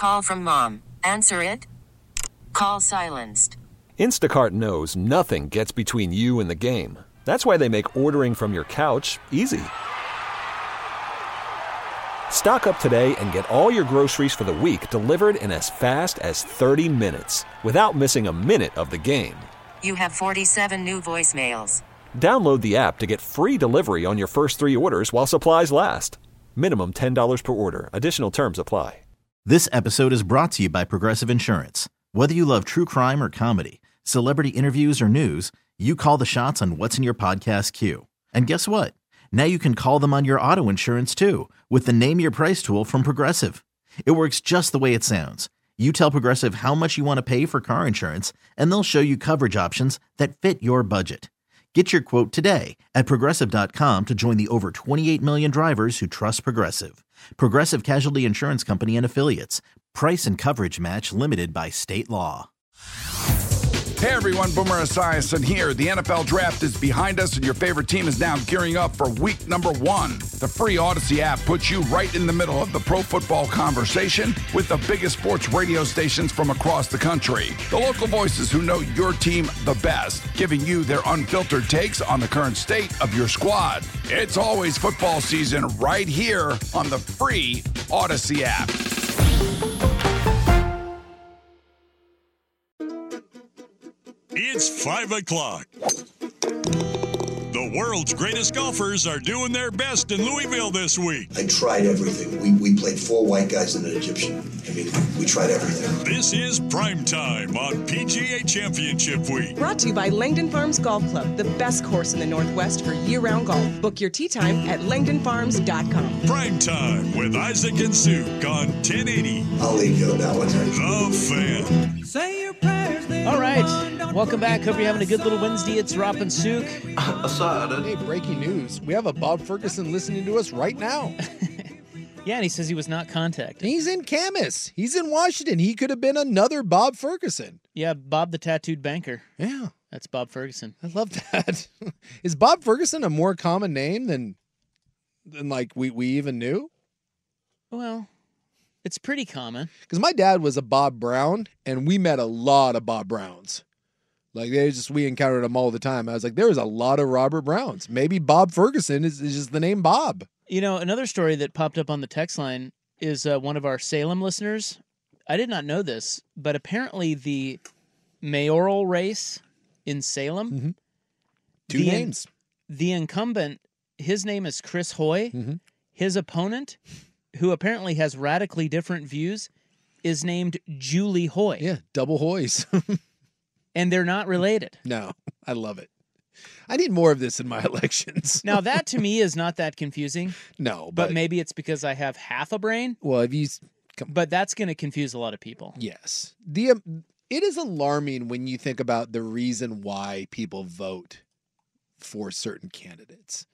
Call from mom. Answer it. Call silenced. Instacart knows nothing gets between you and the game. That's why they make ordering from your couch easy. Stock up today and get all your groceries for the week delivered in as fast as 30 minutes without missing a minute of the game. You have 47 new voicemails. Download the app to get free delivery on your first 3 orders while supplies last. Minimum $10 per order. Additional terms apply. This episode is brought to you by Progressive Insurance. Whether you love true crime or comedy, celebrity interviews or news, you call the shots on what's in your podcast queue. And guess what? Now you can call them on your auto insurance too with the Name Your Price tool from Progressive. It works just the way it sounds. You tell Progressive how much you want to pay for car insurance, and they'll show you coverage options that fit your budget. Get your quote today at Progressive.com to join the over 28 million drivers who trust Progressive. Progressive Casualty Insurance Company and Affiliates. Price and coverage match limited by state law. Hey everyone, Boomer Esiason here. The NFL Draft is behind us and your favorite team is now gearing up for week number 1. The free Odyssey app puts you right in the middle of the pro football conversation with the biggest sports radio stations from across the country. The local voices who know your team the best, giving you their unfiltered takes on the current state of your squad. It's always football season right here on the free Odyssey app. It's 5 o'clock. The world's greatest golfers are doing their best in Louisville this week. I tried everything. We played 4 white guys and an Egyptian. I mean, we tried everything. This is Prime Time on PGA Championship Week. Brought to you by Langdon Farms Golf Club, the best course in the Northwest for year-round golf. Book your tee time at langdonfarms.com. Prime Time with Isaac and Suk on 1080. I'll leave you on that one. The Fan. Say your prayers. All right, welcome back. Hope you're having a good little Wednesday. It's Rop and Suk. Hey, breaking news. We have a Bob Ferguson listening to us right now. Yeah, and he says he was not contacted. He's in Camas. He's in Washington. He could have been another Bob Ferguson. Yeah, Bob the Tattooed Banker. Yeah. That's Bob Ferguson. I love that. Is Bob Ferguson a more common name than like we even knew? Well, it's pretty common. Because my dad was a Bob Brown, and we met a lot of Bob Browns. Like, we encountered them all the time. I was like, there was a lot of Robert Browns. Maybe Bob Ferguson is just the name Bob. You know, another story that popped up on the text line is one of our Salem listeners. I did not know this, but apparently the mayoral race in Salem. Mm-hmm. Two names. The incumbent, his name is Chris Hoy. Mm-hmm. His opponent, who apparently has radically different views, is named Julie Hoy. Yeah, double Hoys. And they're not related. No, I love it. I need more of this in my elections. Now, that to me is not that confusing. No, but maybe it's because I have half a brain. Well, but that's going to confuse a lot of people. Yes. It is alarming when you think about the reason why people vote for certain candidates.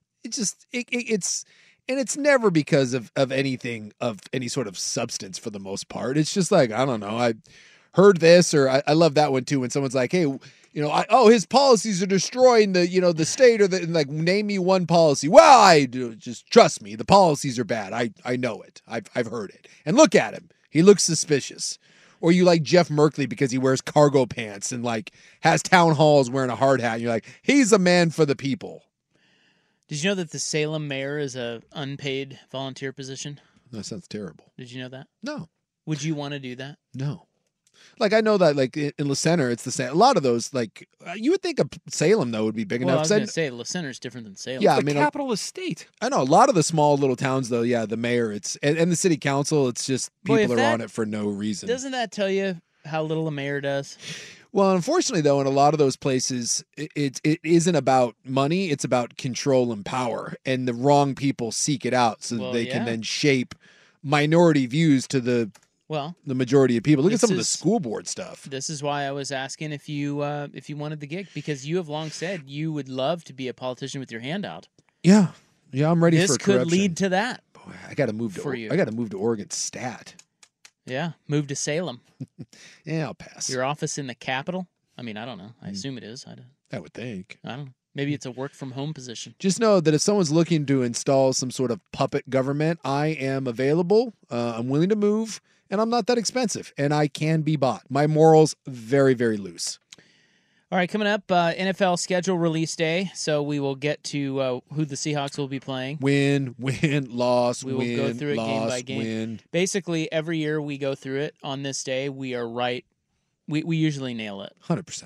It's never because of anything of any sort of substance for the most part. It's just like, I don't know, I heard this, or I love that one too when someone's like, hey, his policies are destroying the state, or like, name me one policy. Well, just trust me, the policies are bad. I know it. I've heard it. And look at him. He looks suspicious. Or you like Jeff Merkley because he wears cargo pants and like has town halls wearing a hard hat. And you're like, he's a man for the people. Did you know that the Salem mayor is a unpaid volunteer position? That sounds terrible. Did you know that? No. Would you want to do that? No. Like, I know that, like, in La Center, it's the same. A lot of those, like, you would think of Salem, though, would be big well, enough. I was going to say, La Center's different than Salem. Yeah, it's the capital of state. I know. A lot of the small little towns, though, yeah, the mayor, and the city council, it's just people are on it for no reason. Doesn't that tell you how little a mayor does? Well, unfortunately, though, in a lot of those places, it isn't about money. It's about control and power. And the wrong people seek it out so that they can then shape minority views to the majority of people. Look at some of the school board stuff. This is why I was asking if you wanted the gig, because you have long said you would love to be a politician with your hand out. Yeah, I'm ready for corruption. This could lead to that. Boy, I got to move to Oregon Stat. Yeah, move to Salem. Yeah, I'll pass. Your office in the Capitol? I mean, I don't know. I assume it is. I would think. I don't know. Maybe it's a work-from-home position. Just know that if someone's looking to install some sort of puppet government, I am available. I'm willing to move. and I'm not that expensive, and I can be bought. My morals, very, very loose. All right, coming up, NFL schedule release day. So we will get to who the Seahawks will be playing. Win, loss, we will go through it game by game. Win. Basically, every year we go through it. On this day, we are right. We usually nail it. 100%.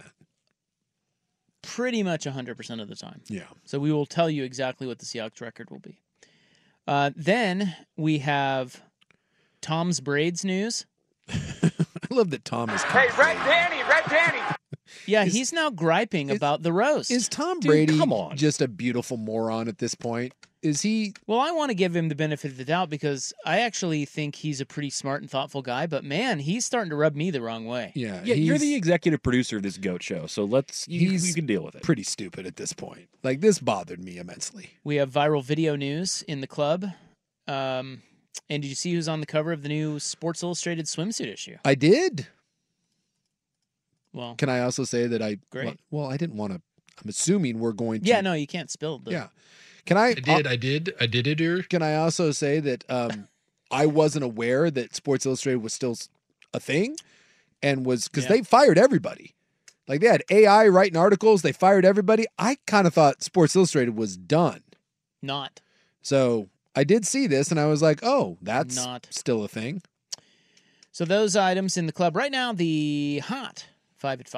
Pretty much 100% of the time. Yeah. So we will tell you exactly what the Seahawks record will be. Then we have Tom's Braids news. I love that Tom is. Hey, red panty. Yeah, he's now griping about the roast. Is Tom Brady come on. just a beautiful moron at this point? Is he? Well, I want to give him the benefit of the doubt because I actually think he's a pretty smart and thoughtful guy, but man, he's starting to rub me the wrong way. Yeah, you're the executive producer of this GOAT show, so you can deal with it. Pretty stupid at this point. Like, this bothered me immensely. We have viral video news in the club. And did you see who's on the cover of the new Sports Illustrated swimsuit issue? I did. Well, can I also say that Great. Well, I didn't want to. I'm assuming we're going to. Yeah, no, you can't spill. Yeah. Can I? I did it. Can I also say that I wasn't aware that Sports Illustrated was still a thing, and was because they fired everybody. Like, they had AI writing articles, they fired everybody. I kind of thought Sports Illustrated was done. Not. So I did see this, and I was like, oh, that's not still a thing. So those items in the club right now. The hot 5 at 5.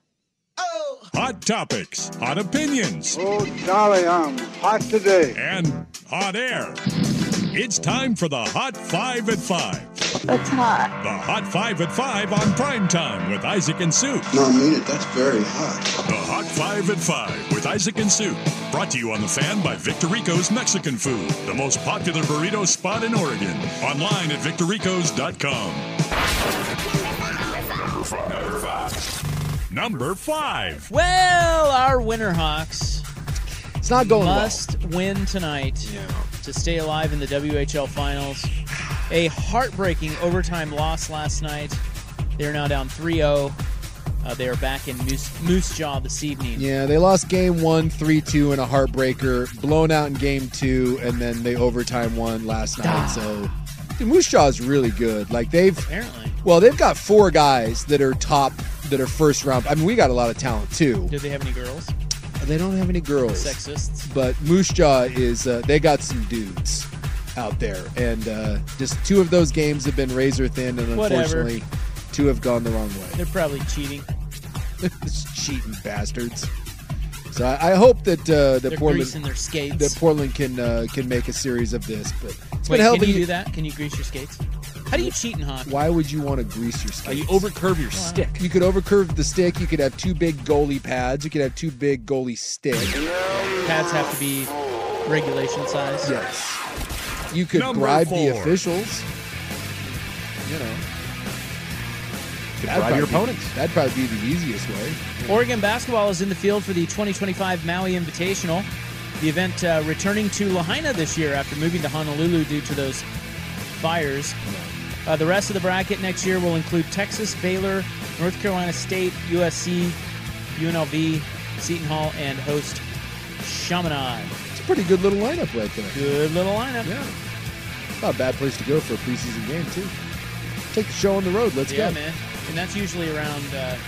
Hot topics, hot opinions. Oh, golly, I'm hot today. And hot air. It's time for the Hot 5 at 5. That's hot. The Hot 5 at 5 on Prime Time with Isaac and Sue. No, I mean it. That's very hot. The Hot 5 at 5 with Isaac and Sue. Brought to you on The Fan by Victor Rico's Mexican Food, the most popular burrito spot in Oregon. Online at victorricos.com. Number 5. Well, our Winterhawks. It's not going must win tonight to stay alive in the WHL Finals. A heartbreaking overtime loss last night. They are now down 3-0. They are back in Moose Jaw this evening. Yeah, they lost game 1, 3-2 in a heartbreaker, blown out in game 2, and then they overtime won last night. So, dude, Moose Jaw is really good. Like, they've got 4 guys that are first round. I mean, we got a lot of talent too. Do they have any girls? They don't have any girls. Sexists. But Moose Jaw is, they got some dudes out there. And just 2 of those games have been razor thin, and unfortunately, 2 have gone the wrong way. They're probably cheating. Cheating bastards. So I hope that greasing their skates. That Portland can make a series of this. But it's been hell of a Can you do that? Can you grease your skates? How do you cheat in hockey? Why would you want to grease your skates? You overcurve your stick. You could overcurve the stick. You could have 2 big goalie pads. You could have 2 big goalie sticks. Pads have to be regulation size. Yes. You could bribe the officials. You know. Bribe your opponents. That'd probably be the easiest way. Oregon basketball is in the field for the 2025 Maui Invitational. The event returning to Lahaina this year after moving to Honolulu due to those fires. The rest of the bracket next year will include Texas, Baylor, North Carolina State, USC, UNLV, Seton Hall, and host Chaminade. It's a pretty good little lineup right there. Good little lineup. Yeah. Not a bad place to go for a preseason game, too. Take the show on the road. Let's go. Yeah, man. And that's usually around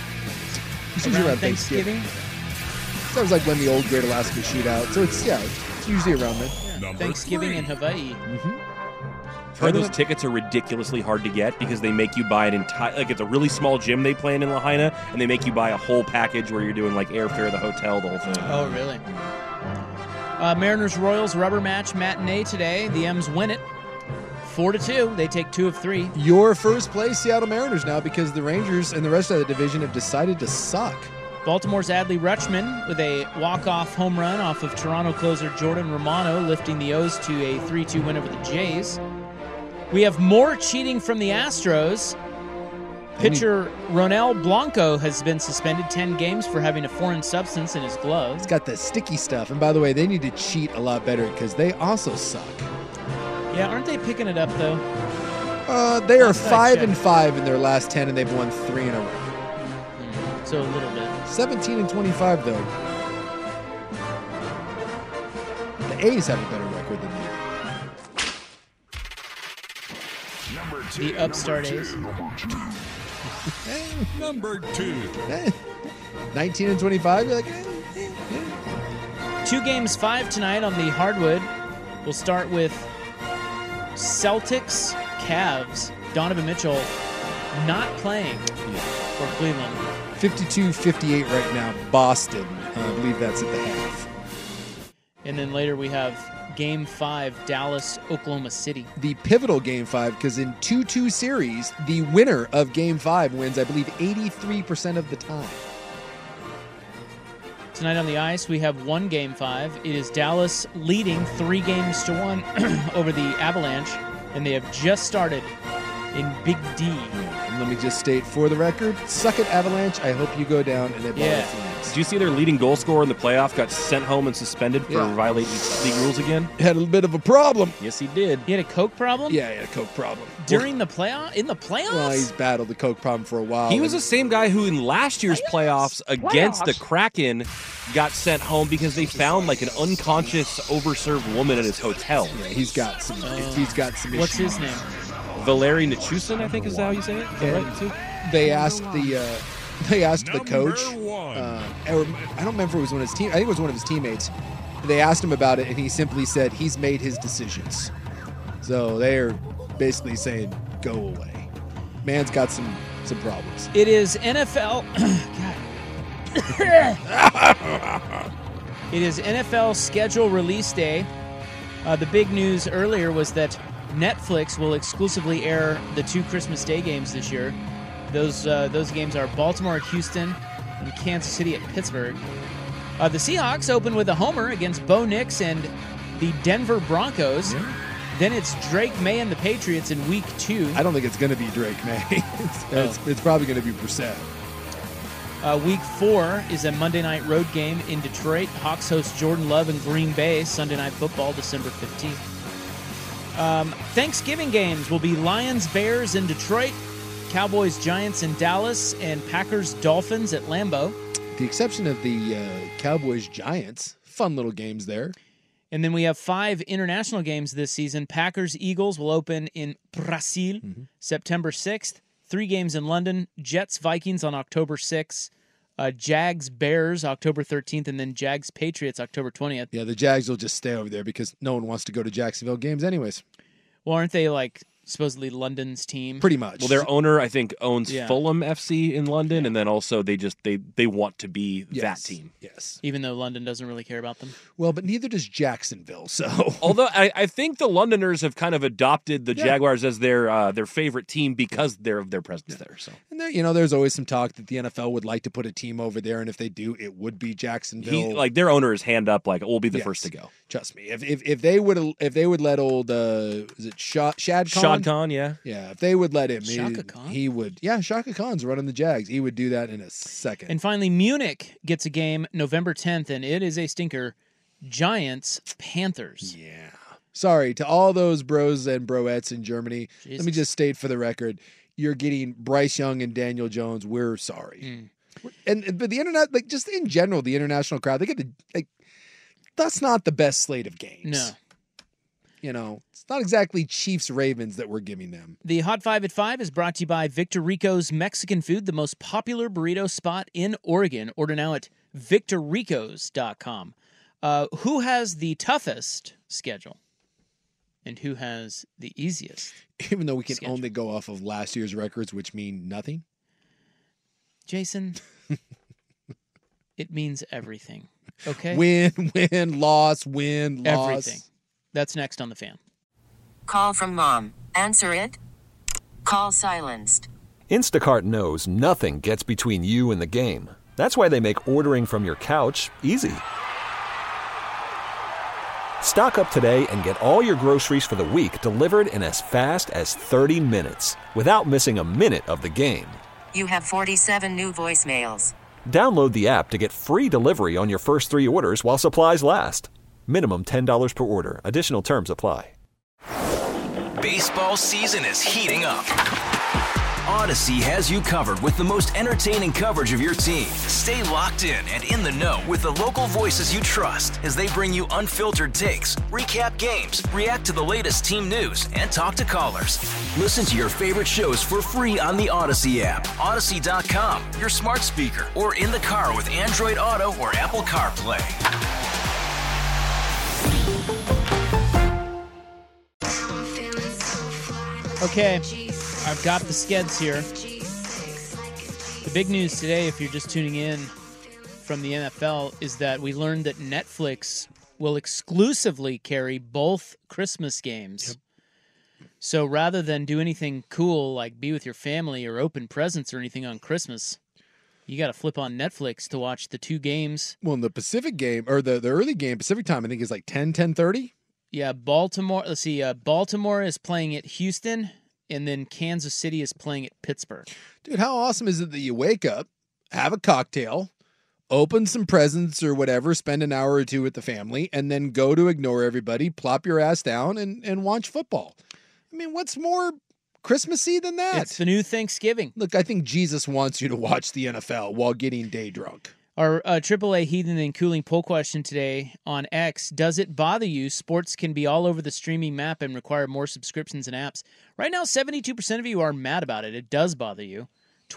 Thanksgiving. Sounds like when the old Great Alaska Shootout. So it's usually around then. Yeah. Thanksgiving 3. In Hawaii. Mm-hmm. Heard those tickets are ridiculously hard to get because they make you buy an entire, like, it's a really small gym they play in Lahaina, and they make you buy a whole package where you're doing like airfare, the hotel, the whole thing. Oh, really? Mariners Royals rubber match matinee today. The M's win it 4-2. They take 2 of 3. Your first place Seattle Mariners now because the Rangers and the rest of the division have decided to suck. Baltimore's Adley Rutschman with a walk-off home run off of Toronto closer Jordan Romano, lifting the O's to a 3-2 win over the Jays. We have more cheating from the Astros. Pitcher Ronel Blanco has been suspended 10 games for having a foreign substance in his glove. It's got the sticky stuff. And by the way, they need to cheat a lot better because they also suck. Yeah, aren't they picking it up, though? They are 5-5 in their last 10, and they've won 3 in a row. So a little bit. 17-25, though. The A's have a better record than they do. Number the upstart A's. Number 2. 19 and 25. You're like, 2 games 5 tonight on the hardwood. We'll start with Celtics Cavs. Donovan Mitchell not playing for Cleveland. 52-58 right now. Boston. I believe that's at the half. And then later we have Game 5, Dallas, Oklahoma City. The pivotal Game 5, because in 2-2 series, the winner of Game 5 wins, I believe, 83% of the time. Tonight on the ice, we have 1 Game 5. It is Dallas leading 3-1 over the Avalanche, and they have just started in Big D. And let me just state for the record, suck it, Avalanche. I hope you go down and it Did you see their leading goal scorer in the playoff got sent home and suspended for violating league rules again? Had a bit of a problem. Yes, he did. He had a coke problem? Yeah, he had a coke problem. During the playoff? In the playoffs? Well, he's battled the coke problem for a while. He was the same guy who in last year's playoffs against the Kraken got sent home because they found like an unconscious overserved woman at his hotel. Yeah, he's got some issues. What's his name? Valeri Nichushkin, I think is how you say it. Is that right, too? They asked the coach. I don't remember if it was one of his team. I think it was one of his teammates. They asked him about it, and he simply said he's made his decisions. So they're basically saying go away. Man's got some problems. It is NFL. It is NFL schedule release day. The big news earlier was that Netflix will exclusively air the 2 Christmas Day games this year. Those games are Baltimore at Houston and Kansas City at Pittsburgh. The Seahawks open with a homer against Bo Nix and the Denver Broncos. Yeah. Then it's Drake May and the Patriots in Week 2. I don't think it's going to be Drake May. It's probably going to be Brissett. Week 4 is a Monday night road game in Detroit. Hawks host Jordan Love in Green Bay. Sunday Night Football, December 15th. Thanksgiving games will be Lions-Bears in Detroit, Cowboys-Giants in Dallas, and Packers-Dolphins at Lambeau. The exception of the Cowboys-Giants. Fun little games there. And then we have 5 international games this season. Packers-Eagles will open in Brazil, September 6th. 3 games in London. Jets-Vikings on October 6th. Jags-Bears, October 13th, and then Jags-Patriots, October 20th. Yeah, the Jags will just stay over there because no one wants to go to Jacksonville games anyways. Well, aren't they, like, supposedly London's team? Pretty much. Well, their owner, I think, owns Fulham FC in London, and then also they want to be that team. Yes. Even though London doesn't really care about them. Well, but neither does Jacksonville, so. Although I think the Londoners have kind of adopted the Jaguars as their favorite team because of their presence there. So. And there, there's always some talk that the NFL would like to put a team over there, and if they do, it would be Jacksonville. Their owner is hand up, like, we'll be the first to go. Trust me. If they would let old is it Shad Khan? Shad Khan, yeah. Yeah, if they would let him, Shaka Khan? he would. Yeah, Shaka Khan's running the Jags. He would do that in a second. And finally, Munich gets a game November 10th, and it is a stinker. Giants-Panthers. Yeah. Sorry to all those bros and broettes in Germany. Jesus. Let me just state for the record, you're getting Bryce Young and Daniel Jones. We're sorry. But the internet, like just in general, the international crowd, they get that's not the best slate of games. No. It's not exactly Chiefs-Ravens that we're giving them. The Hot 5 at 5 is brought to you by Victor Rico's Mexican Food, the most popular burrito spot in Oregon. Order now at victorricos.com. Who has the toughest schedule? And who has the easiest? Even though we can only go off of last year's records, which mean nothing? Jason, it means everything. Okay? Win, loss, win, loss. Everything. That's next on The Fan. Call from mom. Answer it. Call silenced. Instacart knows nothing gets between you and the game. That's why they make ordering from your couch easy. Stock up today and get all your groceries for the week delivered in as fast as 30 minutes without missing a minute of the game. You have 47 new voicemails. Download the app to get free delivery on your first 3 orders while supplies last. Minimum $10 per order. Additional terms apply. Baseball season is heating up. Odyssey has you covered with the most entertaining coverage of your team. Stay locked in and in the know with the local voices you trust as they bring you unfiltered takes, recap games, react to the latest team news, and talk to callers. Listen to your favorite shows for free on the Odyssey app, Odyssey.com, your smart speaker, or in the car with Android Auto or Apple CarPlay. Okay, I've got the skeds here. The big news today, if you're just tuning in from the NFL, is that we learned that Netflix will exclusively carry both Christmas games. Yep. So rather than do anything cool like be with your family or open presents or anything on Christmas, you got to flip on Netflix to watch the two games. Well, in the Pacific game, or the early game, Pacific time, I think is like 10:30. Yeah, Baltimore. Let's see. Baltimore is playing at Houston, and then Kansas City is playing at Pittsburgh. Dude, how awesome is it that you wake up, have a cocktail, open some presents or whatever, spend an hour or two with the family, and then go to ignore everybody, plop your ass down, and watch football? I mean, what's more Christmassy than that? It's the new Thanksgiving. Look, I think Jesus wants you to watch the NFL while getting day drunk. Our AAA Heathen and Cooling poll question today on X: does it bother you sports can be all over the streaming map and require more subscriptions and apps? Right now, 72% of you are mad about it. It does bother you.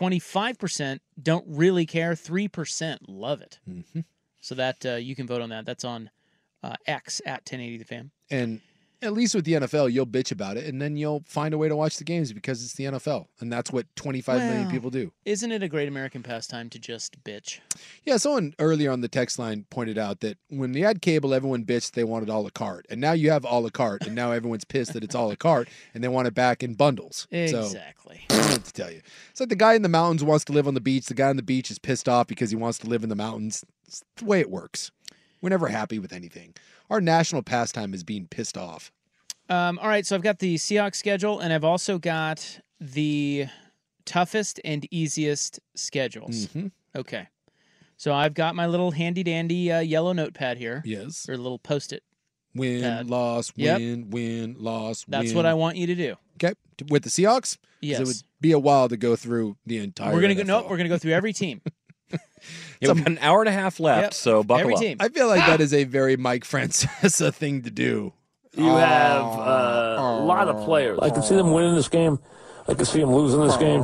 25% don't really care. 3% love it. Mm-hmm. So that you can vote on that. That's on X at 1080 The Fan. And at least with the NFL, you'll bitch about it, and then you'll find a way to watch the games because it's the NFL, and that's what 25 million people do. Isn't it a great American pastime to just bitch? Yeah, someone earlier on the text line pointed out that when you had cable, everyone bitched they wanted a la carte, and now you have a la carte, and now everyone's pissed that it's a la carte, and they want it back in bundles. Exactly. So, I don't know what to tell you. It's like the guy in the mountains wants to live on the beach. The guy on the beach is pissed off because he wants to live in the mountains. It's the way it works. We're never happy with anything. Our national pastime is being pissed off. All right, so I've got the Seahawks schedule, and I've also got the toughest and easiest schedules. Mm-hmm. Okay. So I've got my little handy-dandy yellow notepad here. Yes. Or a little Post-it. Win, pad. loss, win, loss, win. That's what I want you to do. Okay. With the Seahawks? Yes. It would be a while to go through the entire We're gonna go. NFL. No, we're gonna go through every team. We've got an hour and a half left, so buckle every up. team. I feel like that is a very Mike Francesa thing to do. You have a lot of players. I can see them winning this game. I can see them losing this game.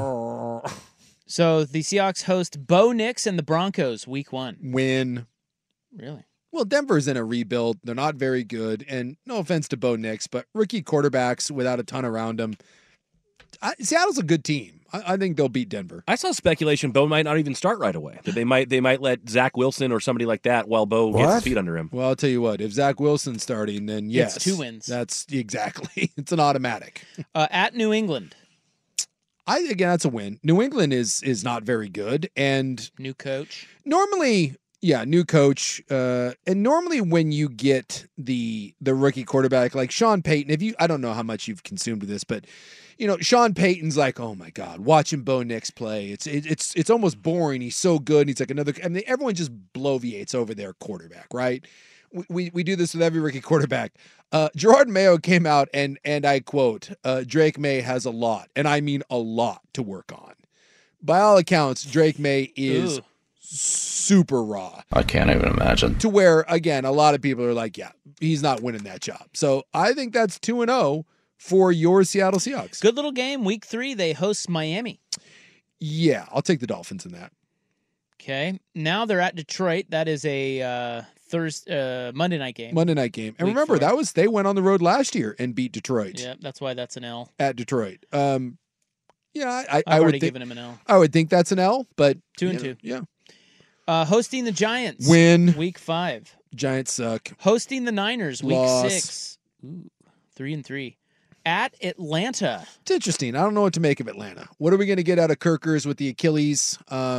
So the Seahawks host Bo Nix and the Broncos week 1. Win. Really? Well, Denver's in a rebuild. They're not very good. And no offense to Bo Nix, but rookie quarterbacks without a ton around them. Seattle's a good team. I think they'll beat Denver. I saw speculation Bo might not even start right away. That they might let Zach Wilson or somebody like that while Bo gets his feet under him. Well, I'll tell you what. If Zach Wilson's starting, then yes. It's 2 wins. That's exactly. It's an automatic. At New England. Again, that's a win. New England is not very good. And new coach. Normally, yeah, new coach. And normally when you get the rookie quarterback like Sean Payton, I don't know how much you've consumed of this, but you know, Sean Payton's like, oh my God, watching Bo Nix play. It's almost boring. He's so good. And he's like another. I mean, everyone just bloviates over their quarterback, right? We do this with every rookie quarterback. Gerard Mayo came out and I quote, Drake May has a lot, and I mean a lot to work on. By all accounts, Drake May is super raw. I can't even imagine. To where, again, a lot of people are like, yeah, he's not winning that job. So I think that's 2-0 for your Seattle Seahawks. Good little game. Week 3, they host Miami. Yeah, I'll take the Dolphins in that. Okay. Now they're at Detroit. That is a Monday night game. Monday night game. And Week remember, 4. they went on the road last year and beat Detroit. Yeah, that's why that's an L. At Detroit. Yeah, I've I would already think, given him an L. I would think that's an L, but 2-2. Yeah. Hosting the Giants. Win. Week 5. Giants suck. Hosting the Niners. Week Loss. 6. Ooh, 3-3. At Atlanta. It's interesting. I don't know what to make of Atlanta. What are we going to get out of Kirkers with the Achilles?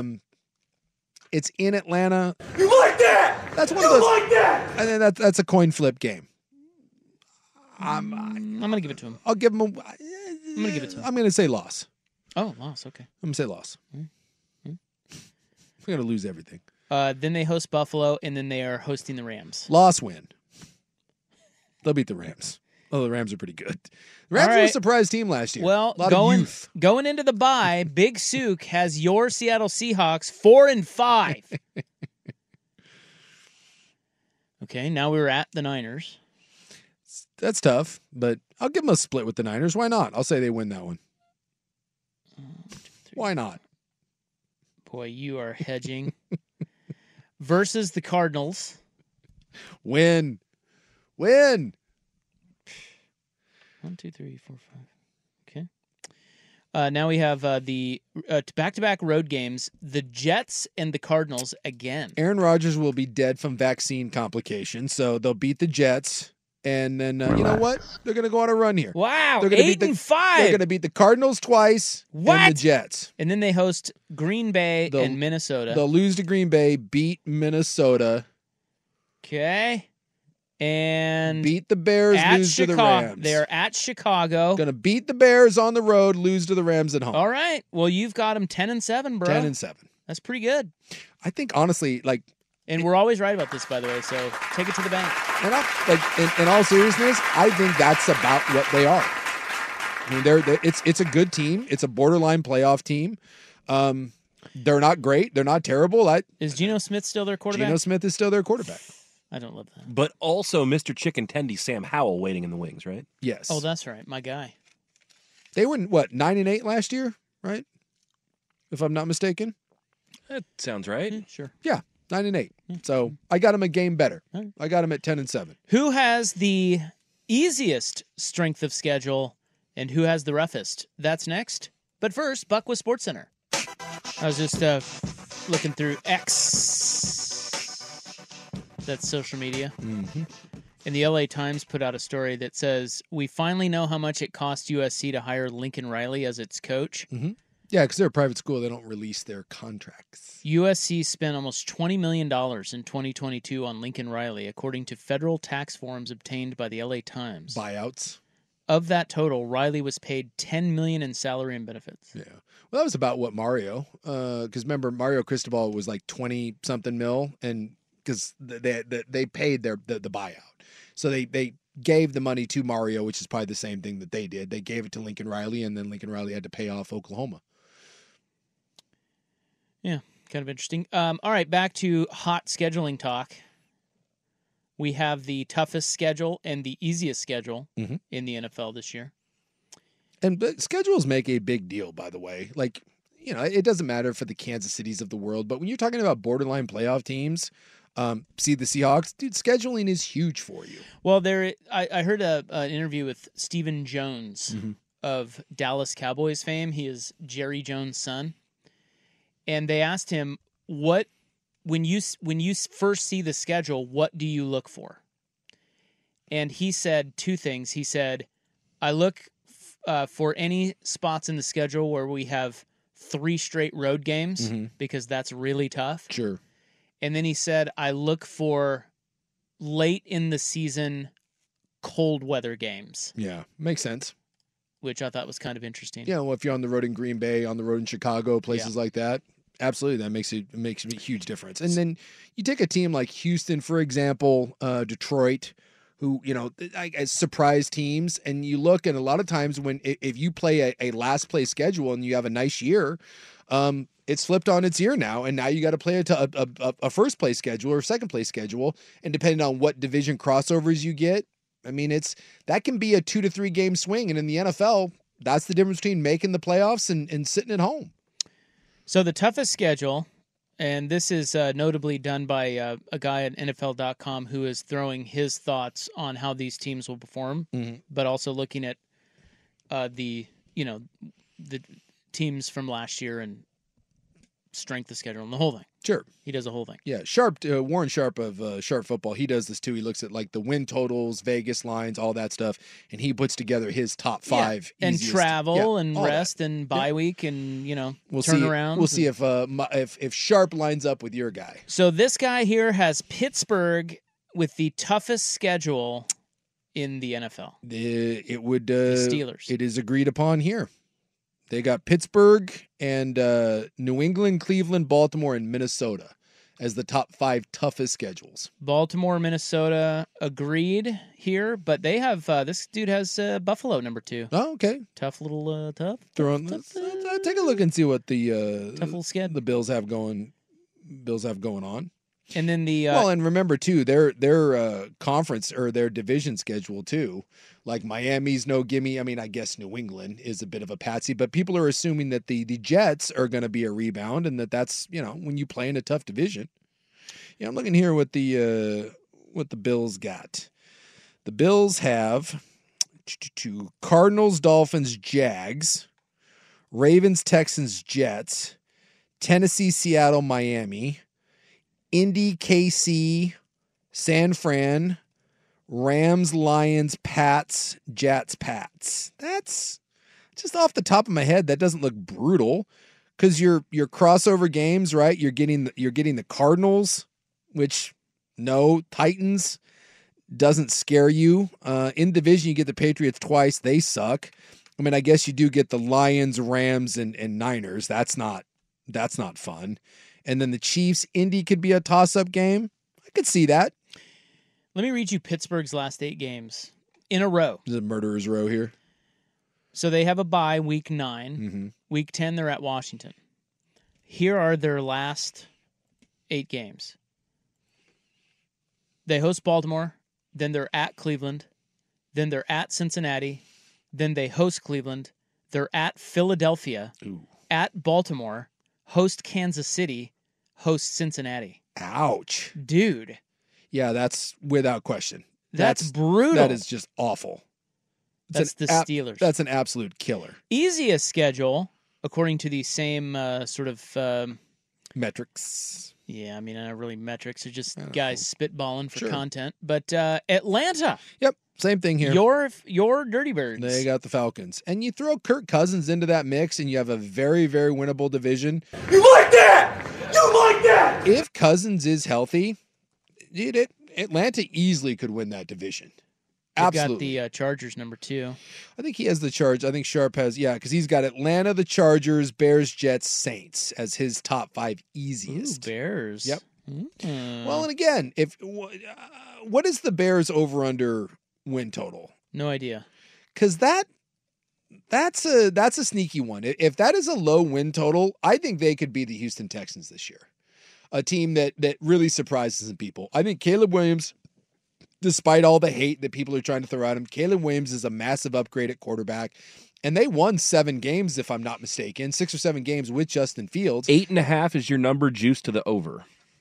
It's in Atlanta. You like that? That's one of those. like that? And then that's a coin flip game. I'm going to give it to him. I'll give him. I'm going to give it to him. I'm going to say loss. Oh, loss. Okay. I'm going to say loss. We're going to lose everything. Then they host Buffalo, and then they are hosting the Rams. Loss, win. They'll beat the Rams. Oh, the Rams are pretty good. The Rams were a surprise team last year. Well, a lot of youth. Going into the bye, Big Sook has your Seattle Seahawks 4-5. Okay, now we're at the Niners. That's tough, but I'll give them a split with the Niners. Why not? I'll say they win that one. Why not? Boy, you are hedging. Versus the Cardinals. Win. 1, 2, 3, 4, 5. Okay. Now we have the back-to-back road games, the Jets and the Cardinals again. Aaron Rodgers will be dead from vaccine complications, so they'll beat the Jets. And then, you know what? They're going to go on a run here. Wow, they're gonna 8-5. They're going to beat the Cardinals twice and the Jets. And then they host Green Bay and Minnesota. They'll lose to Green Bay, beat Minnesota. Okay. And beat the Bears, lose to the Rams. They're at Chicago. Going to beat the Bears on the road, lose to the Rams at home. All right. Well, you've got them 10-7, bro. 10-7. That's pretty good. I think, honestly, like... And we're always right about this, by the way, so take it to the bank. And in all seriousness, I think that's about what they are. I mean, it's a good team. It's a borderline playoff team. They're not great. They're not terrible. Is Geno Smith still their quarterback? Geno Smith is still their quarterback. I don't love that. But also Mr. Chicken Tendy, Sam Howell, waiting in the wings, right? Yes. Oh, that's right. My guy. They were, 9-8 last year, right? If I'm not mistaken. That sounds right. Yeah, sure. Yeah. 9-8. So I got him a game better. I got him at 10-7. Who has the easiest strength of schedule and who has the roughest? That's next. But first, Buckwood Sports Center. I was just looking through X. That's social media. Mm-hmm. And the LA Times put out a story that says, we finally know how much it cost USC to hire Lincoln Riley as its coach. Mm-hmm. Yeah, because they're a private school. They don't release their contracts. USC spent almost $20 million in 2022 on Lincoln Riley, according to federal tax forms obtained by the LA Times. Buyouts. Of that total, Riley was paid $10 million in salary and benefits. Yeah. Well, that was about what Mario, because remember, Mario Cristobal was like 20-something mil, and because they paid the buyout. So they gave the money to Mario, which is probably the same thing that they did. They gave it to Lincoln Riley, and then Lincoln Riley had to pay off Oklahoma. Yeah, kind of interesting. All right, back to hot scheduling talk. We have the toughest schedule and the easiest schedule in the NFL this year. And schedules make a big deal, by the way. Like, you know, it doesn't matter for the Kansas Cities of the world, but when you're talking about borderline playoff teams, see the Seahawks, dude, scheduling is huge for you. Well, I heard an interview with Stephen Jones of Dallas Cowboys fame. He is Jerry Jones' son. And they asked him, when you first see the schedule, what do you look for? And he said two things. He said, I look for any spots in the schedule where we have 3 straight road games because that's really tough. Sure. And then he said, I look for late in the season cold weather games. Yeah, makes sense. Which I thought was kind of interesting. Yeah, well, if you're on the road in Green Bay, on the road in Chicago, places like that, absolutely, that makes a huge difference. And then you take a team like Houston, for example, Detroit, who, you know, as surprise teams, and you look, and a lot of times if you play a last place schedule and you have a nice year, it's flipped on its ear now, and now you got to play a first place schedule or second place schedule, and depending on what division crossovers you get, I mean, that can be a 2 to 3 game swing, and in the NFL, that's the difference between making the playoffs and sitting at home. So the toughest schedule, and this is notably done by a guy at NFL.com who is throwing his thoughts on how these teams will perform, but also looking at the teams from last year and strength of schedule and the whole thing. Sure. He does the whole thing. Yeah, Warren Sharp of Sharp Football, he does this too. He looks at like the win totals, Vegas lines, all that stuff, and he puts together his top 5 and easiest, travel and rest that. and bye week and we'll turnaround. We'll see if Sharp lines up with your guy. So this guy here has Pittsburgh with the toughest schedule in the NFL. It would the Steelers. It is agreed upon here. They got Pittsburgh and New England, Cleveland, Baltimore, and Minnesota as the top 5 toughest schedules. Baltimore, Minnesota agreed here, but they have this dude has Buffalo number 2. Oh, okay. Tough little tough. Take a look and see what the tough little sked the Bills have going on. And then the well, and remember too, their conference or their division schedule too. Like Miami's no gimme. I mean, I guess New England is a bit of a patsy, but people are assuming that the Jets are going to be a rebound, and that's when you play in a tough division. Yeah, I'm looking here what the Bills got. The Bills have Cardinals, Dolphins, Jags, Ravens, Texans, Jets, Tennessee, Seattle, Miami, Indy, KC, San Fran, Rams, Lions, Pats, Jets, Pats. That's just off the top of my head. That doesn't look brutal because your crossover games, right? You're getting the Cardinals, which Titans doesn't scare you. In division, you get the Patriots twice. They suck. I mean, I guess you do get the Lions, Rams, and Niners. That's not fun. And then the Chiefs, Indy could be a toss-up game. I could see that. Let me read you Pittsburgh's last 8 games in a row. Is it murderer's row here? So they have a bye week 9. Mm-hmm. Week 10, they're at Washington. Here are their last 8 games. They host Baltimore. Then they're at Cleveland. Then they're at Cincinnati. Then they host Cleveland. They're at Philadelphia. Ooh. At Baltimore. Host Kansas City. Host Cincinnati. Ouch. Dude. Yeah, that's without question. That's brutal. That is just awful. That's the Steelers. That's an absolute killer. Easiest schedule, according to the same sort of... metrics. Yeah, I mean, not really metrics. They're just guys spitballing for Sure. content. But Atlanta. Yep, same thing here. Your Dirty Birds. They got the Falcons. And you throw Kirk Cousins into that mix, and you have a very, very winnable division. You like that? You like that? If Cousins is healthy, Atlanta easily could win that division. They've Absolutely. got the Chargers number 2. I think he has the Charge. I think Sharp has, because he's got Atlanta, the Chargers, Bears, Jets, Saints as his top 5 easiest. Ooh, Bears. Yep. Well, and again, what is the Bears over/under win total? No idea. Because that's a sneaky one. If that is a low win total, I think they could be the Houston Texans this year, a team that really surprises some people. I think Caleb Williams, despite all the hate that people are trying to throw at him, Caleb Williams is a massive upgrade at quarterback. And they won 7 games, if I'm not mistaken, 6 or 7 games with Justin Fields. 8.5 is your number juiced to the over.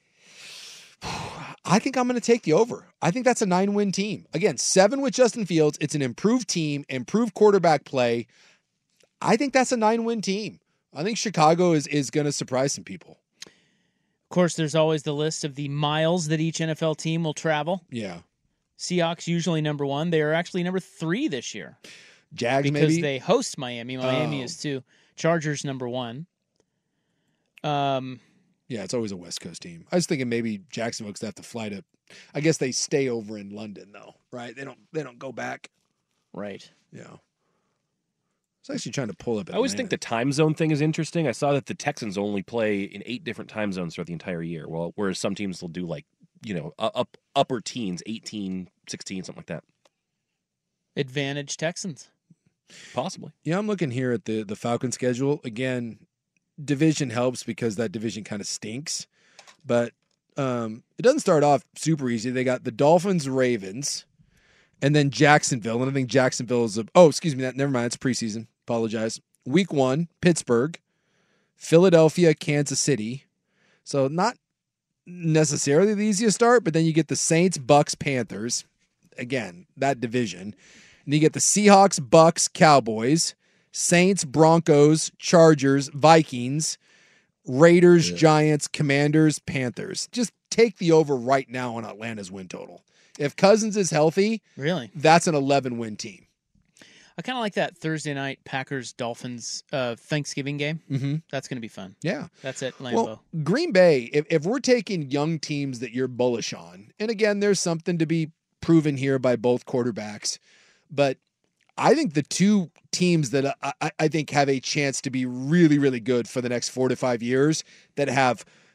I think I'm going to take the over. I think that's a 9-win team. Again, 7 with Justin Fields. It's an improved team, improved quarterback play. I think that's a 9-win team. I think Chicago is going to surprise some people. Of course, there's always the list of the miles that each NFL team will travel. Yeah. Seahawks usually number 1. They are actually number 3 this year. Jags because maybe? they host Miami. Miami is 2. Chargers number 1. Yeah, it's always a West Coast team. I was thinking maybe Jacksonville because they have to fly to. I guess they stay over in London though, right? They don't go back. Right. Yeah. I was actually trying to pull up. I always think the time zone thing is interesting. I saw that the Texans only play in 8 different time zones throughout the entire year. Well, whereas some teams will do upper teens, 18, 16, something like that. Advantage Texans. Possibly. Yeah, I'm looking here at the Falcon schedule. Again, division helps because that division kind of stinks. But it doesn't start off super easy. They got the Dolphins, Ravens, and then Jacksonville. And I think Jacksonville is never mind. It's preseason. Apologize. Week 1, Pittsburgh, Philadelphia, Kansas City. So not necessarily the easiest start, but then you get the Saints, Bucks, Panthers. Again, that division. And you get the Seahawks, Bucks, Cowboys, Saints, Broncos, Chargers, Vikings, Raiders, Giants, Commanders, Panthers. Just take the over right now on Atlanta's win total. If Cousins is healthy, really, that's an 11-win team. I kind of like that Thursday night Packers-Dolphins Thanksgiving game. Mm-hmm. That's going to be fun. Yeah. That's at Lambeau. Well, Green Bay, if we're taking young teams that you're bullish on, and again, there's something to be proven here by both quarterbacks, but I think the 2 teams that I think have a chance to be really, really good for the next 4 to 5 years that have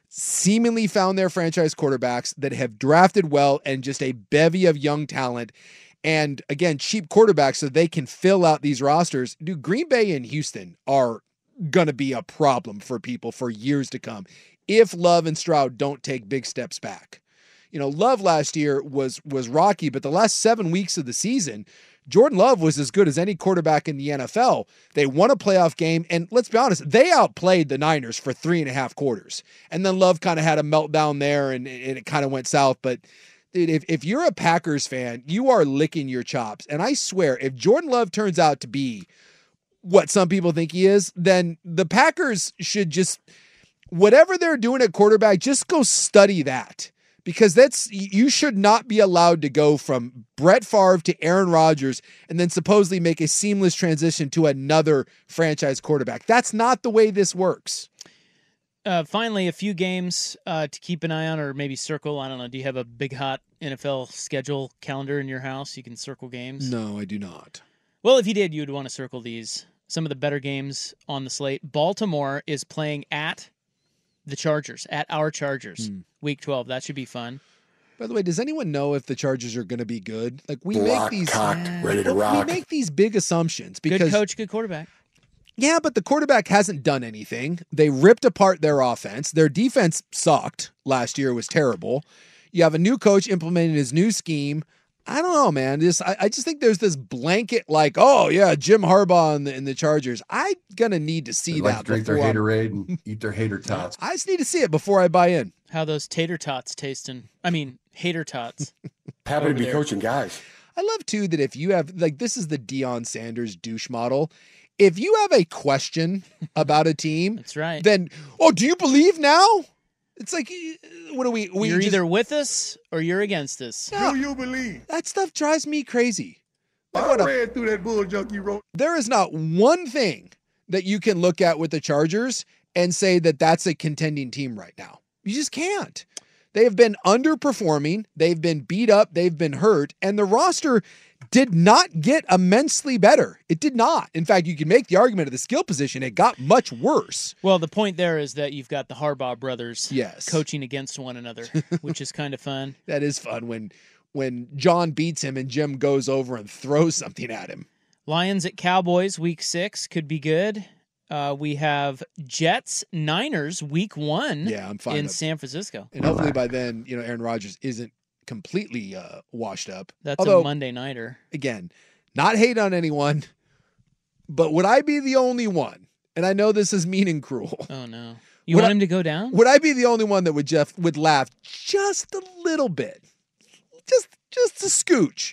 seemingly found their franchise quarterbacks that have drafted well and just a bevy of young talent. And again, cheap quarterbacks so they can fill out these rosters. Dude, Green Bay and Houston are going to be a problem for people for years to come if Love and Stroud don't take big steps back. Love last year was rocky, but the last 7 weeks of the season, Jordan Love was as good as any quarterback in the NFL. They won a playoff game, and let's be honest, they outplayed the Niners for 3.5 quarters. And then Love kind of had a meltdown there, and it kind of went south. But dude, if you're a Packers fan, you are licking your chops. And I swear, if Jordan Love turns out to be what some people think he is, then the Packers should just, whatever they're doing at quarterback, just go study that. Because you should not be allowed to go from Brett Favre to Aaron Rodgers and then supposedly make a seamless transition to another franchise quarterback. That's not the way this works. Finally, a few games to keep an eye on or maybe circle. I don't know. Do you have a big hot NFL schedule calendar in your house? You can circle games? No, I do not. Well, if you did, you would want to circle these. Some of the better games on the slate. Baltimore is playing at the Chargers, at our Chargers, Week 12. That should be fun. By the way, does anyone know if the Chargers are going to be good? Like we Block, make these cocked, ready to rock. We make these big assumptions because good coach, good quarterback. Yeah, but the quarterback hasn't done anything. They ripped apart their offense. Their defense sucked last year. It was terrible. You have a new coach implementing his new scheme. I don't know, man. I just think there's this blanket like, oh, yeah, Jim Harbaugh in the Chargers. I'm going to need to see They that. like to drink their haterade and eat their hater tots. I just need to see it before I buy in. How those tater tots tasting? I mean, hater tots. Happy to be coaching guys. I love, too, that if you have, like, this is the Deion Sanders douche model. If you have a question about a team, that's right. Then, do you believe now? It's like, what do we you're either with us or you're against us. No, Do you believe? that stuff drives me crazy. I read through that bull junk you wrote. There is not one thing that you can look at with the Chargers and say that that's a contending team right now. You just can't. They have been underperforming. They've been beat up. They've been hurt. And the roster did not get immensely better. It did not. In fact, you can make the argument of the skill position. It got much worse. Well, the point there is that you've got the Harbaugh brothers Yes. coaching against one another, which is kind of fun. That is fun when John beats him and Jim goes over and throws something at him. Lions at Cowboys, Week 6 could be good. We have Jets, Niners, Week 1 Yeah, I'm fine in with- San Francisco. And hopefully by then, Aaron Rodgers isn't completely washed up. That's Although, a Monday nighter. Again, not hate on anyone, but would I be the only one? And I know this is mean and cruel. Oh, no. You want him to go down? Would I be the only one that would laugh just a little bit? Just a scooch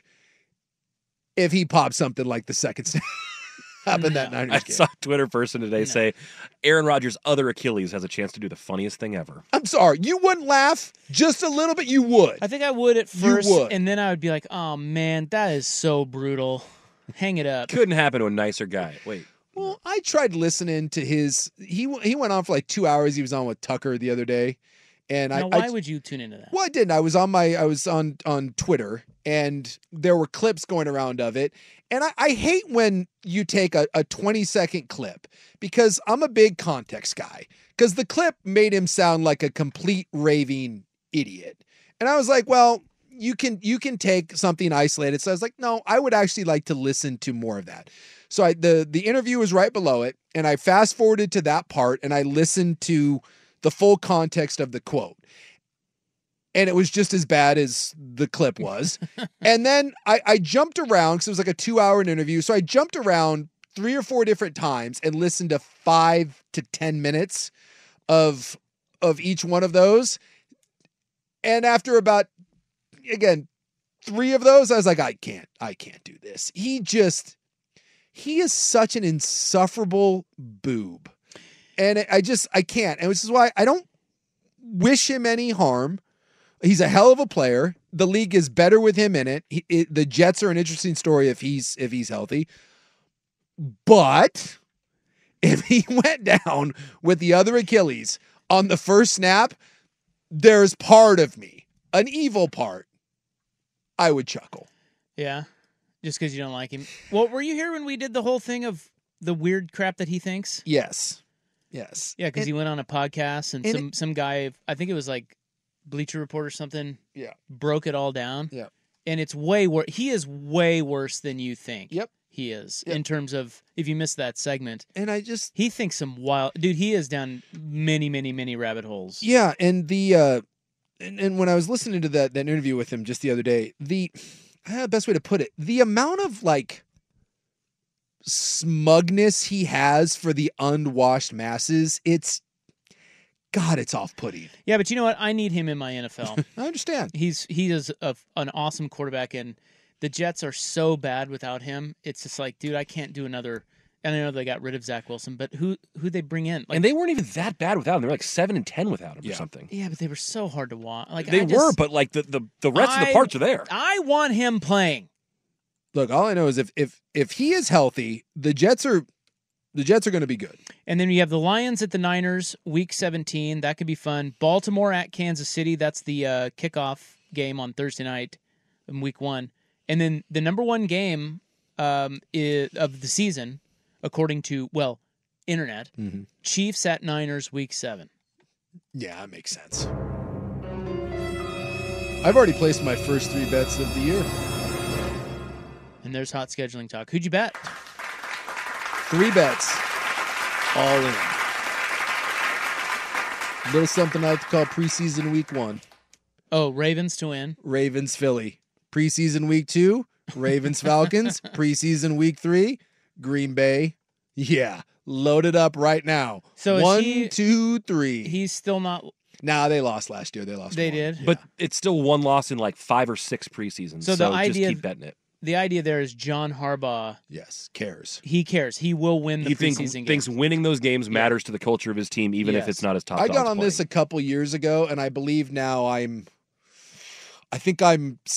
if he popped something like the second snap happened that Niners I game. saw a Twitter person today say Aaron Rodgers' other Achilles has a chance to do the funniest thing ever. I'm sorry. You wouldn't laugh just a little bit? You would. I think I would at first, would. and then I would be like, oh, man, that is so brutal. Hang it up. Couldn't happen to a nicer guy. Wait. Well, I tried listening to his. He went on for like 2 hours. He was on with Tucker the other day, and Now, why would you tune into that? Well, I didn't. I was on Twitter, and there were clips going around of it. And I hate when you take a 20-second clip because I'm a big context guy. Because the clip made him sound like a complete raving idiot, and I was like, well, you can take something isolated. So I was like, no, I would actually like to listen to more of that. So the interview was right below it, and I fast forwarded to that part, and I listened to the full context of the quote. And it was just as bad as the clip was. And then I jumped around because it was like a 2-hour interview. So I jumped around 3 or 4 different times and listened to 5 to 10 minutes of each one of those. And after about, again, 3 of those, I was like, I can't do this. He is such an insufferable boob. And I can't. And which is why I don't wish him any harm. He's a hell of a player. The league is better with him in it. The Jets are an interesting story if he's healthy. But if he went down with the other Achilles on the first snap, there's part of me, an evil part, I would chuckle. Yeah, just because you don't like him. Well, were you here when we did the whole thing of the weird crap that he thinks? Yes. Yes. Yeah, because he went on a podcast and, and some guy, I think it was like Bleacher Report or something, Yeah. broke it all down. Yeah. And it's way worse. He is way worse than you think. Yep. He is, Yep. in terms of, if you missed that segment. And he thinks some wild, dude, he is down many, many, many rabbit holes. Yeah, and and when I was listening to that interview with him just the other day, the best way to put it, the amount of like smugness he has for the unwashed masses, it's off-putting. Yeah, but you know what? I need him in my NFL. I understand. He is an awesome quarterback, and the Jets are so bad without him. It's just like, dude, I can't do another. And I know they got rid of Zach Wilson, but who they bring in? Like, and they weren't even that bad without him. They were like 7-10 without him or something. Yeah, but they were so hard to watch. Like they were, but like the rest of the parts are there. I want him playing. Look, all I know is if he is healthy, the Jets are going to be good. And then you have the Lions at the Niners, Week 17. That could be fun. Baltimore at Kansas City. That's the kickoff game on Thursday night in Week 1. And then the number one game of the season, according to, internet, Chiefs at Niners, Week 7. Yeah, that makes sense. I've already placed my first 3 bets of the year. And there's hot scheduling talk. Who'd you bet? 3 bets. All in. A little something I like to call preseason week 1. Oh, Ravens to win. Ravens, Philly. Preseason week 2, Ravens, Falcons. Preseason week 3, Green Bay. Yeah, load it up right now. So 1, 2, 3. He's still not. Nah, they lost last year. They did. But it's still one loss in like 5 or 6 preseasons. So the idea, just keep betting it. The idea there is John Harbaugh. Yes, cares. He cares. He will win the preseason game. Thinks winning those games matters to the culture of his team, even if it's not his top. I got on this a couple years ago, and I believe now I want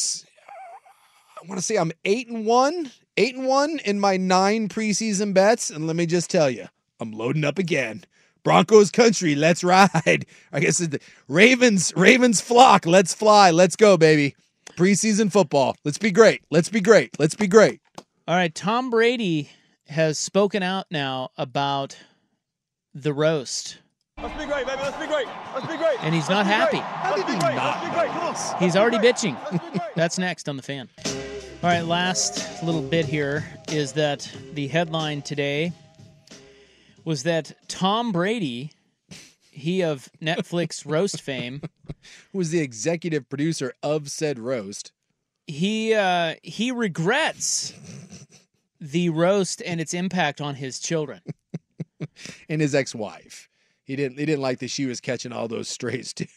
to say I'm 8-1. 8-1 in my 9 preseason bets, and let me just tell you, I'm loading up again. Broncos country, let's ride. I guess it's the Ravens flock, let's fly, let's go, baby. Preseason football. Let's be great. Let's be great. Let's be great. All right, Tom Brady has spoken out now about the roast. Let's be great, baby. Let's be great. Let's be great. And he's not happy. How did he not? Let's be great. Come on. He's already bitching. That's next on The Fan. All right, last little bit here is that the headline today was that Tom Brady, he of Netflix roast fame, who was the executive producer of said roast, he regrets the roast and its impact on his children and his ex-wife. He didn't like that she was catching all those strays too.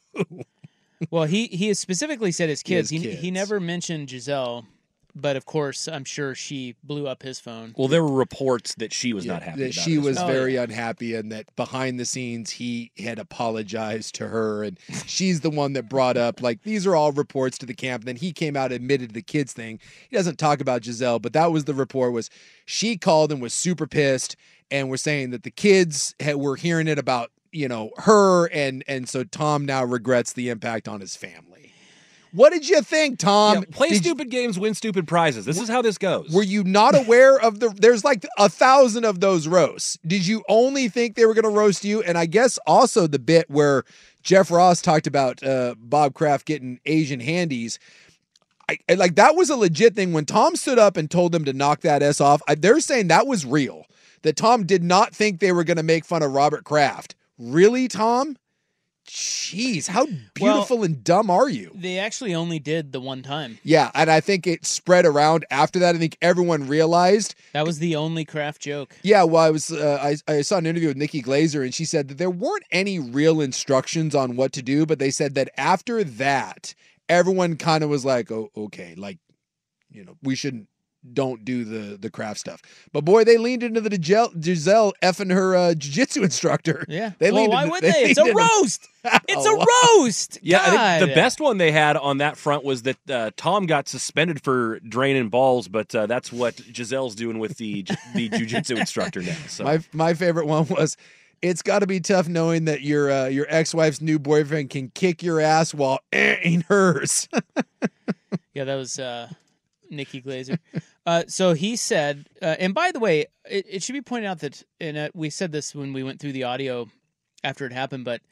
Well, he has specifically said his kids. His kids. He never mentioned Giselle, but of course, I'm sure she blew up his phone. Well, there were reports that she was not happy. That about she it was as well. very unhappy, and that behind the scenes he had apologized to her, and she's the one that brought up, like, these are all reports to the camp. Then he came out and admitted the kids thing. He doesn't talk about Giselle, but that was the report. Was she called and was super pissed and was saying that the kids were hearing it about her, and so Tom now regrets the impact on his family. What did you think, Tom? Yeah, play stupid games, win stupid prizes. This is how this goes. Were you not aware of there's like 1,000 of those roasts. Did you only think they were going to roast you? And I guess also the bit where Jeff Ross talked about Bob Kraft getting Asian handies. I like, that was a legit thing. When Tom stood up and told them to knock that S off, they're saying that was real. That Tom did not think they were going to make fun of Robert Kraft. Really, Tom? Jeez, how beautiful and dumb are you? They actually only did the one time. Yeah, and I think it spread around after that. I think everyone realized that was the only Kraft joke. Yeah, well, I saw an interview with Nikki Glazer, and she said that there weren't any real instructions on what to do, but they said that after that, everyone kind of was like, "Oh, okay, like, we don't do the Kraft stuff." But boy, they leaned into the Giselle effing her jiu-jitsu instructor. Yeah. Why would they? It's a roast. It's a roast. Yeah, God. I think the best one they had on that front was that Tom got suspended for draining balls, but that's what Giselle's doing with the jiu-jitsu instructor now. So. My favorite one was, it's got to be tough knowing that your ex-wife's new boyfriend can kick your ass while ain't hers. Yeah, that was Nikki Glazer. So he said, and by the way, it should be pointed out that, and we said this when we went through the audio after it happened, but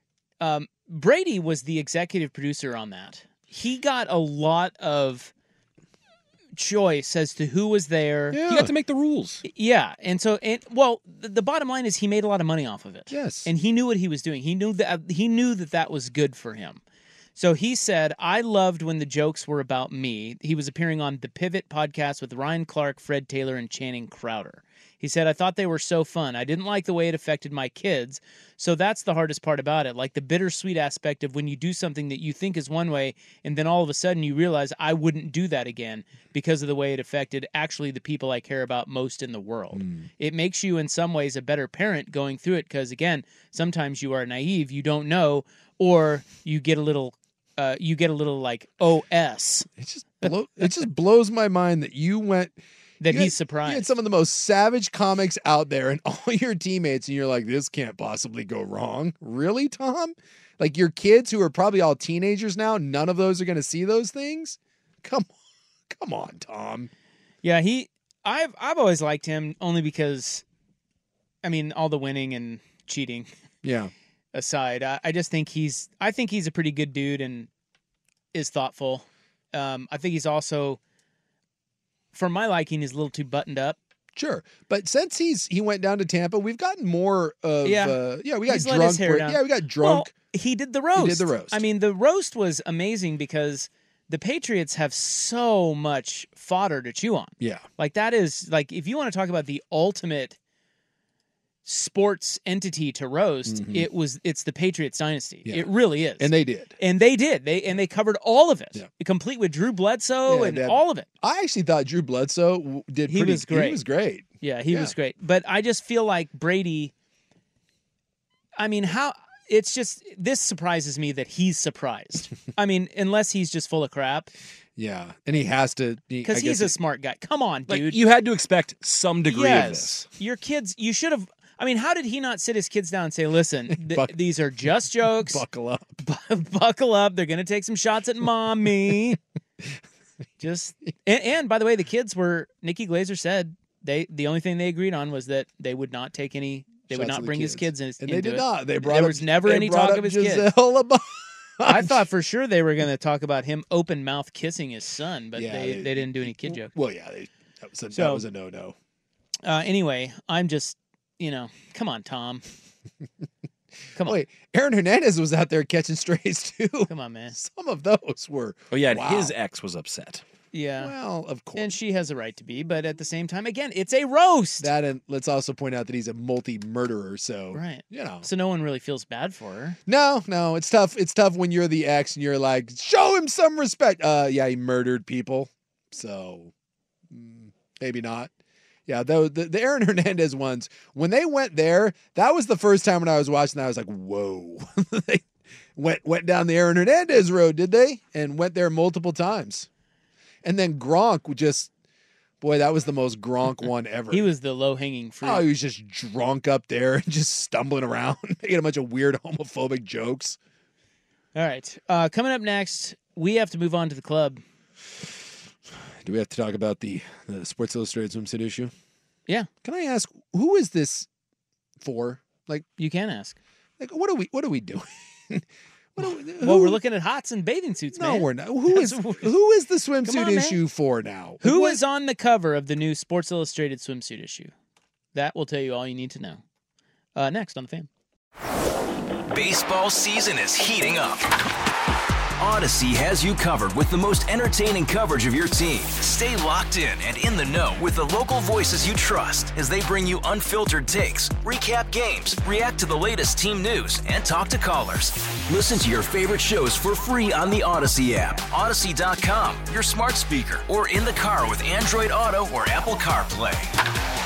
Brady was the executive producer on that. He got a lot of choice as to who was there. Yeah. He got to make the rules. Yeah, and so, the bottom line is he made a lot of money off of it. Yes, and he knew what he was doing. He knew that was good for him. So he said, I loved when the jokes were about me. He was appearing on the Pivot podcast with Ryan Clark, Fred Taylor, and Channing Crowder. He said, I thought they were so fun. I didn't like the way it affected my kids. So that's the hardest part about it. Like the bittersweet aspect of when you do something that you think is one way, and then all of a sudden you realize I wouldn't do that again because of the way it affected actually the people I care about most in the world. It makes you in some ways a better parent going through it because, again, sometimes you are naive, you don't know, or you get a little like OS. It just blows my mind that you went that he's surprised. You had some of the most savage comics out there and all your teammates, and you're like, this can't possibly go wrong. Really, Tom? Like your kids who are probably all teenagers now, none of those are going to see those things? Come on, Tom. Yeah, I've always liked him only because, I mean, all the winning and cheating. Yeah. Aside, I just think he's a pretty good dude and is thoughtful. I think he's also, for my liking, is a little too buttoned up. Sure, but since he went down to Tampa, we've gotten more of we got he's drunk. let his hair down. Yeah, we got drunk. Well, he did the roast. He did the roast. I mean, the roast was amazing because the Patriots have so much fodder to chew on. Yeah, like that is like if you want to talk about the ultimate sports entity to roast, it's the Patriots dynasty. Yeah. It really is. And they did. They covered all of it. Yeah. Complete with Drew Bledsoe and all of it. I actually thought Drew Bledsoe did he was great. He was great. Yeah, he was great. But I just feel like Brady, I mean, this surprises me that he's surprised. I mean, unless he's just full of crap. Yeah, and he has to because he's a smart guy. Come on, dude. Like, you had to expect some degree of this. Your kids, you should have. I mean, how did he not sit his kids down and say, listen, these are just jokes. Buckle up. Buckle up. They're going to take some shots at mommy. And by the way, the kids were, Nikki Glazer said, the only thing they agreed on was that they would not take any, they would not bring his kids in. And they did not. There was never any talk of his kids. I thought for sure they were going to talk about him open mouth kissing his son, but they didn't do any kid jokes. Well, yeah, that was a no-no. Anyway, I'm just, come on, Tom. Come on. Wait, Aaron Hernandez was out there catching strays too. Come on, man. Some of those were. Oh yeah, his ex was upset. Yeah. Well, of course. And she has a right to be, but at the same time, again, it's a roast. That, and let's also point out that he's a multi-murderer, so right. So no one really feels bad for her. No, it's tough. It's tough when you're the ex and you're like, show him some respect. Yeah, he murdered people, so maybe not. Yeah, the Aaron Hernandez ones, when they went there, that was the first time when I was watching that, I was like, whoa. They went down the Aaron Hernandez road, did they? And went there multiple times. And then Gronk that was the most Gronk one ever. He was the low-hanging fruit. Oh, he was just drunk up there and just stumbling around, making a bunch of weird homophobic jokes. All right. Coming up next, we have to move on to the club. Do we have to talk about the Sports Illustrated swimsuit issue? Yeah. Can I ask, who is this for? Like, you can ask. Like, what are we doing? Well, we're looking at hots and bathing suits, man. No, we're not. Who is the swimsuit issue for now? Who is on the cover of the new Sports Illustrated swimsuit issue? That will tell you all you need to know. Next on The Fan. Baseball season is heating up. Odyssey has you covered with the most entertaining coverage of your team. Stay locked in and in the know with the local voices you trust as they bring you unfiltered takes, recap games, react to the latest team news, and talk to callers. Listen to your favorite shows for free on the Odyssey app, Odyssey.com, your smart speaker, or in the car with Android Auto or Apple CarPlay.